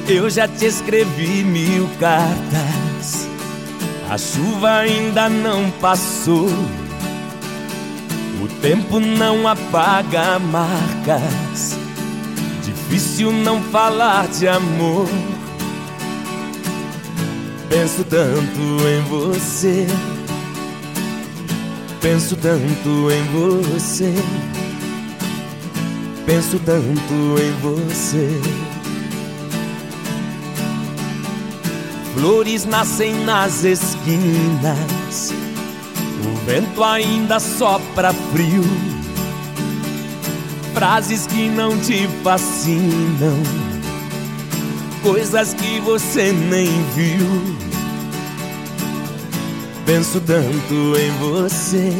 Eu já te escrevi 1000 cartas, a chuva ainda não passou. O tempo não apaga marcas, difícil não falar de amor. Penso tanto em você, penso tanto em você, penso tanto em você. Flores nascem nas esquinas, o vento ainda sopra frio. Frases que não te fascinam, coisas que você nem viu. Penso tanto em você,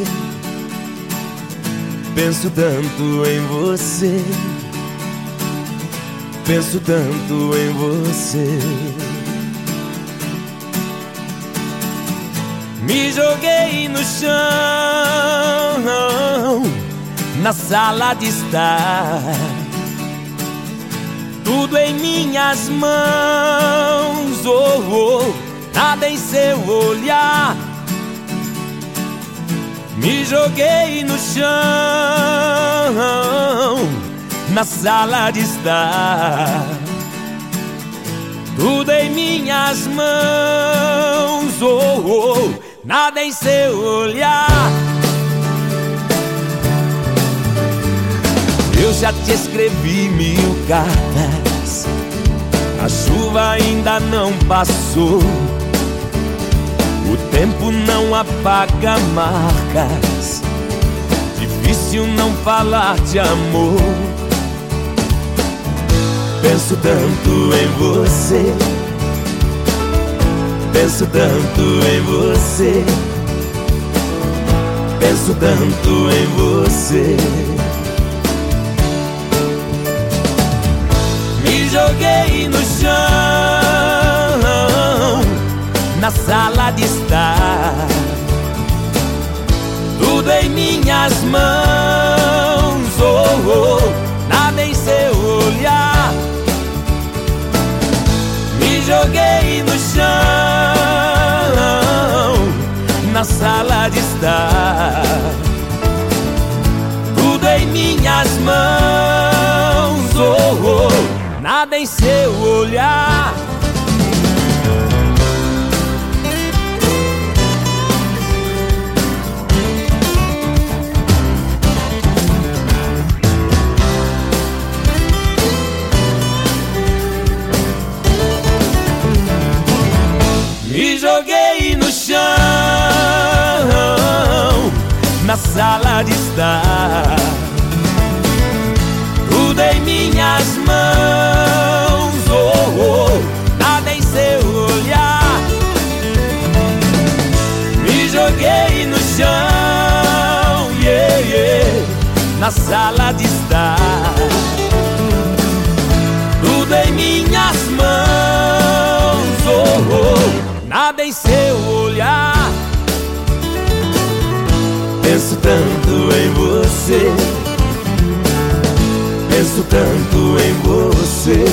penso tanto em você, penso tanto em você. Me joguei no chão, na sala de estar, tudo em minhas mãos, nada em seu olhar. Me joguei no chão, na sala de estar, tudo em minhas mãos, nada em seu olhar. Eu já te escrevi 1000 cartas, a chuva ainda não passou. O tempo não apaga marcas, difícil não falar de amor. Penso tanto em você, penso tanto em você, penso tanto em você. Me joguei no chão, na sala de estar, tudo em minhas mãos, nada em seu olhar. Me joguei no chão, na sala de estar, tudo em minhas mãos, nada em seu olhar. Me joguei no chão, na sala de estar, tudo em minhas mãos, nada em seu olhar. Me joguei no chão, na sala de estar, tudo em minhas mãos, nada em seu olhar. Penso tanto em você, penso tanto em você,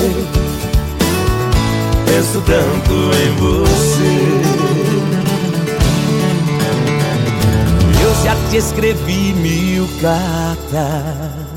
penso tanto em você. Eu já te escrevi 1000 cartas.